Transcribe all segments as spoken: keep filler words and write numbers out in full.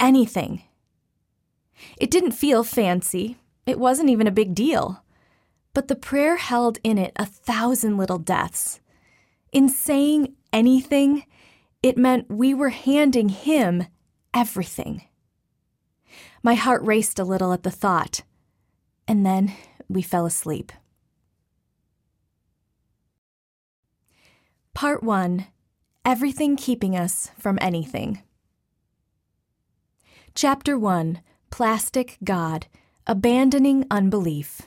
anything. It didn't feel fancy. It wasn't even a big deal. But the prayer held in it a thousand little deaths. In saying anything, it meant we were handing him everything. My heart raced a little at the thought, and then we fell asleep. Part one. Everything Keeping Us from Anything. Chapter one. Plastic God, Abandoning Unbelief.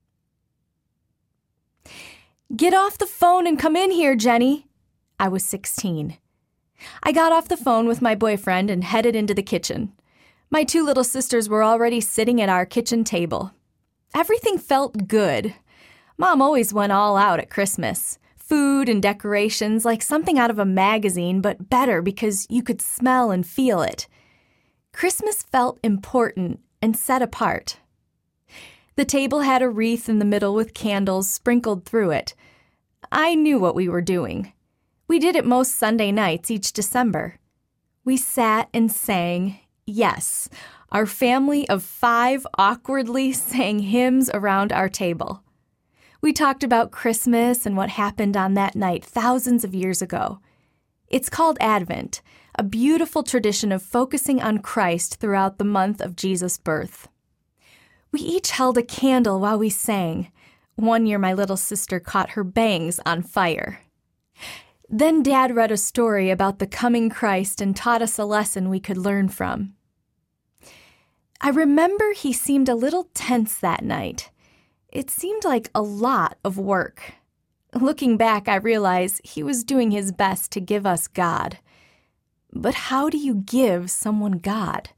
"Get off the phone and come in here, Jenny." I was sixteen. I got off the phone with my boyfriend and headed into the kitchen. My two little sisters were already sitting at our kitchen table. Everything felt good. Mom always went all out at Christmas. Food and decorations like something out of a magazine, but better because you could smell and feel it. Christmas felt important and set apart. The table had a wreath in the middle with candles sprinkled through it. I knew what we were doing. We did it most Sunday nights each December. We sat and sang, yes, our family of five awkwardly sang hymns around our table. We talked about Christmas and what happened on that night thousands of years ago. It's called Advent, a beautiful tradition of focusing on Christ throughout the month of Jesus' birth. We each held a candle while we sang. One year my little sister caught her bangs on fire. Then Dad read a story about the coming Christ and taught us a lesson we could learn from. I remember he seemed a little tense that night. It seemed like a lot of work. Looking back, I realize he was doing his best to give us God. But how do you give someone God?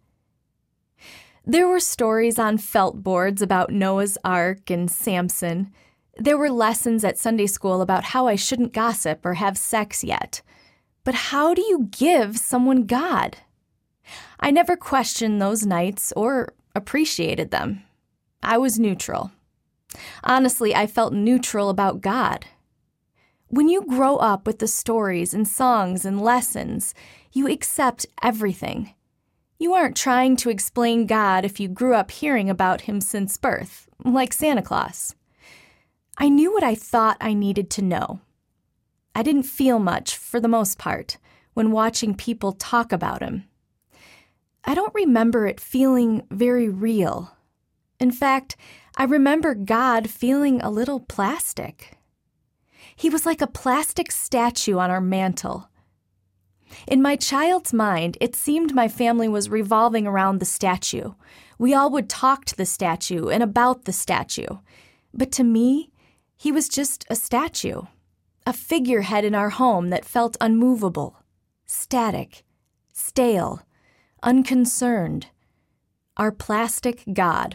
There were stories on felt boards about Noah's Ark and Samson. There were lessons at Sunday school about how I shouldn't gossip or have sex yet. But how do you give someone God? I never questioned those nights or appreciated them. I was neutral. Honestly, I felt neutral about God. When you grow up with the stories and songs and lessons, you accept everything. You aren't trying to explain God if you grew up hearing about him since birth, like Santa Claus. I knew what I thought I needed to know. I didn't feel much, for the most part, when watching people talk about him. I don't remember it feeling very real. In fact, I remember God feeling a little plastic. He was like a plastic statue on our mantle. In my child's mind, it seemed my family was revolving around the statue. We all would talk to the statue and about the statue. But to me, he was just a statue, a figurehead in our home that felt unmovable, static, stale, unconcerned, our plastic God.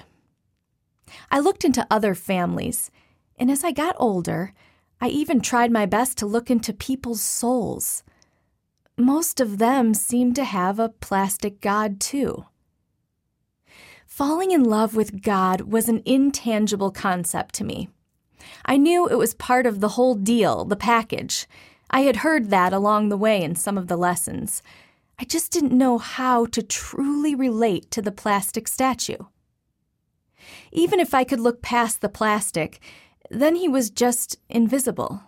I looked into other families, and as I got older, I even tried my best to look into people's souls. Most of them seemed to have a plastic God, too. Falling in love with God was an intangible concept to me. I knew it was part of the whole deal, the package. I had heard that along the way in some of the lessons. I just didn't know how to truly relate to the plastic statue. Even if I could look past the plastic, then he was just invisible.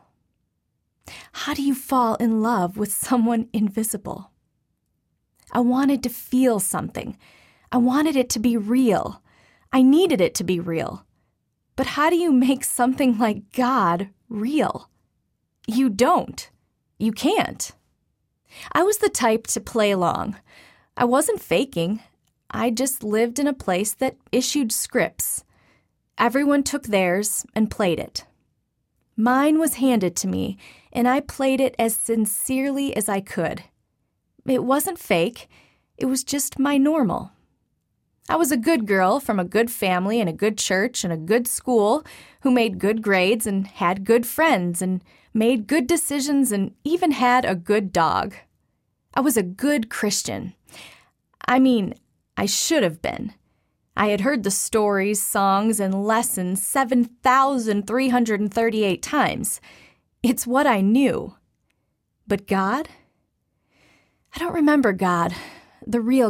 How do you fall in love with someone invisible? I wanted to feel something. I wanted it to be real. I needed it to be real. But how do you make something like God real? You don't. You can't. I was the type to play along. I wasn't faking. I just lived in a place that issued scripts. Everyone took theirs and played it. Mine was handed to me, and I played it as sincerely as I could. It wasn't fake. It was just my normal. I was a good girl from a good family and a good church and a good school who made good grades and had good friends and made good decisions and even had a good dog. I was a good Christian. I mean, I should have been. I had heard the stories, songs, and lessons seven thousand three hundred thirty-eight times. It's what I knew. But God? I don't remember God, the real